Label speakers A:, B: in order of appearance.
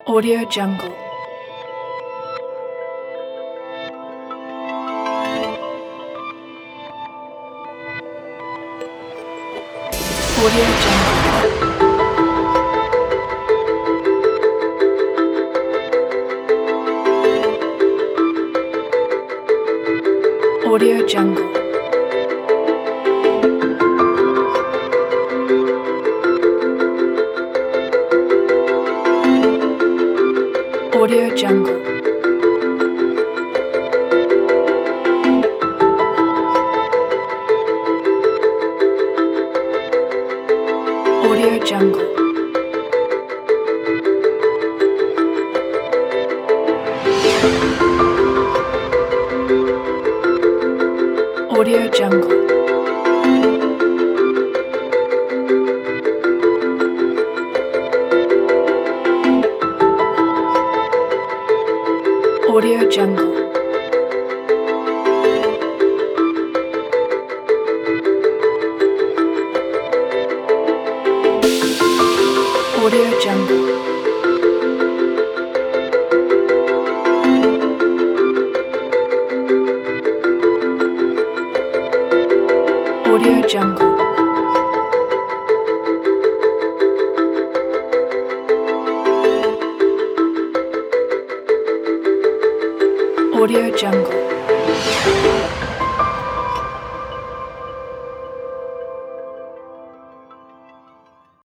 A: Audio Jungle. Audio Jungle. Audio Jungle. Audio Jungle. Audio Jungle. Audio Jungle. Audio Jungle. Audio Jungle. Audio Jungle. Audio Jungle.